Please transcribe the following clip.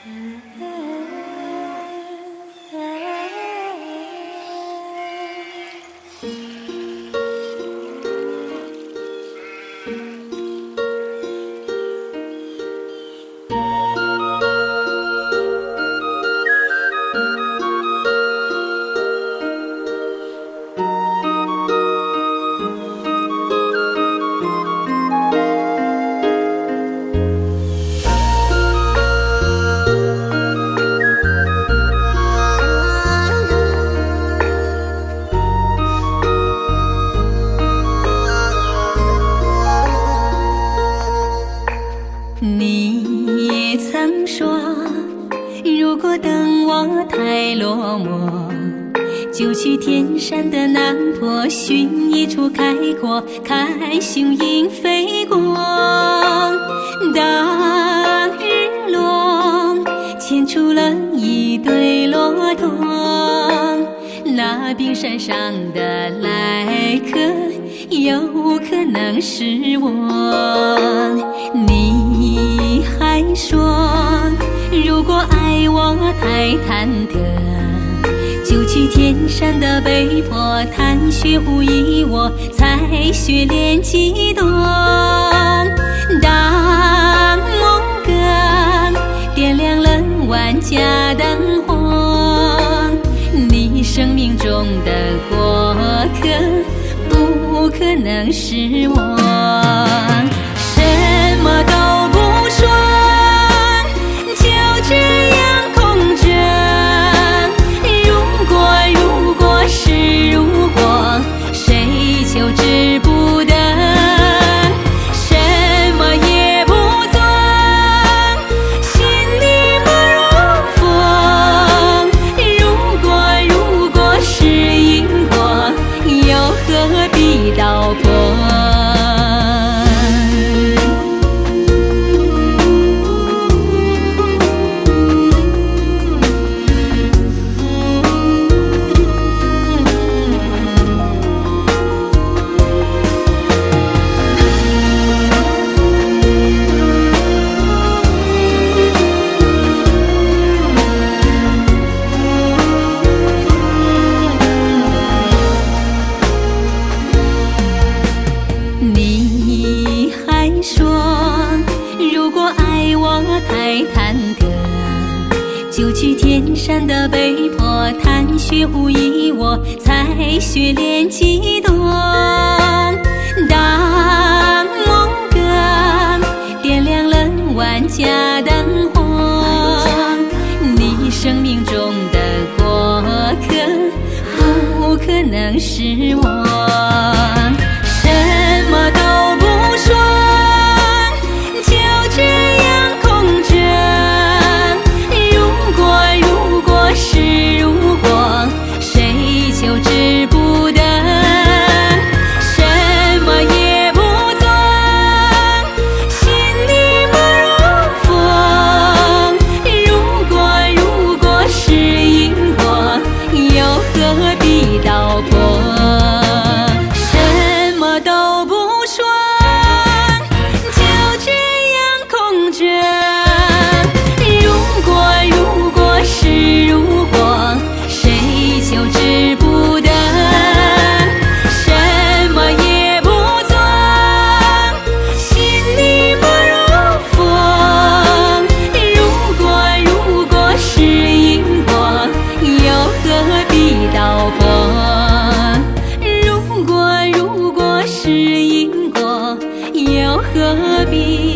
你曾说，如果等我太落寞，就去天山的南坡，寻一处开阔，看雄鹰飞过。当日落，牵出了一对骆驼，那冰山上的来客，有可能是我。你还说，如果爱我太忐忑，就去天山的北坡，谈雪狐疑我，采雪莲几朵。当梦歌点亮了万家灯火，你生命中的过客，不可能是我。什么都不说，就这样空着。如果是如果，谁求之不得，什么也不做，心里不如风。如果是因果，又何必道破？你还说，如果爱我太忐忑，就去天山的北坡，谈雪狐疑我，采雪莲几朵。当梦歌点亮了万家灯火，你生命中的过客，不可能是我。什么都不说，就这样空着。如果是如果，谁求之不得，什么也不做，心里不如风。如果是因果，又何必道破？都不说，就这样空着。如果是如果，谁求之不得，什么也不做，心里不如风。如果是因果，又何必道破？是因果，又何必